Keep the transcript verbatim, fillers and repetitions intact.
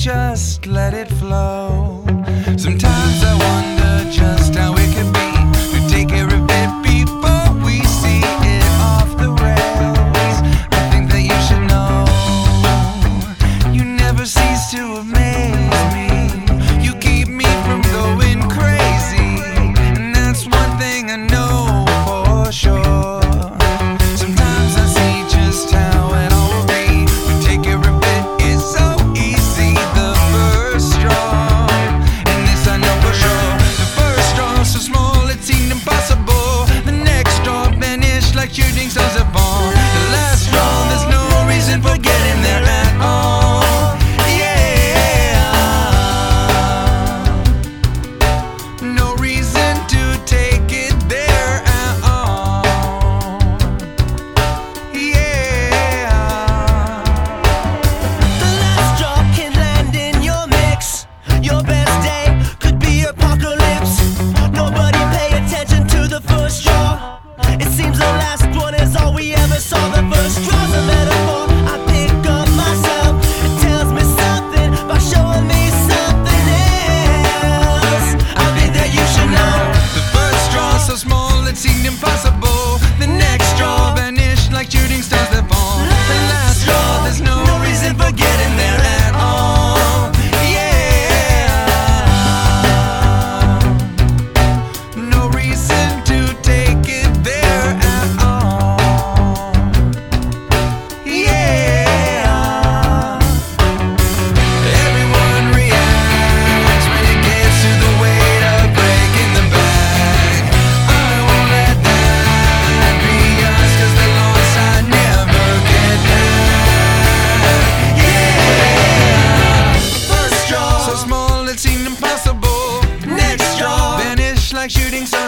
just let it flow. Sometimes I wonder just how it could be. We take care of it before we see it off the rails. I think that you should know, you never cease to amaze me. You keep me from going crazy, and that's one thing I know for sure. Sometimes I see just how it all will be. We take care of it, it's so easy. The first straw, and this I know for sure. The first straw so small it seemed impossible. The next straw vanished like shooting stars upon. The last straw, there's no reason for getting there at all. Yeah, no reason to take it there at all. Yeah, The last straw can land in your mix. Your best day could be apocalypse. Nobody pay attention to the first straw. It seems the last one is all we ever saw. The first straw's a metaphor I pick up myself. It tells me something by showing me something else. I think that you should know. the first straw so small it seemed impossible. The next straw vanished like shooting stars that fall. The last straw, there's no reason for getting there at all. Yeah, no reason to take it there at all. Yeah, everyone reacts when it gets to the weight of breaking the back. I won't let that be us, 'cause the loss I never get back. Yeah, first straw so small it seemed impossible. Next straw vanished like shooting stars.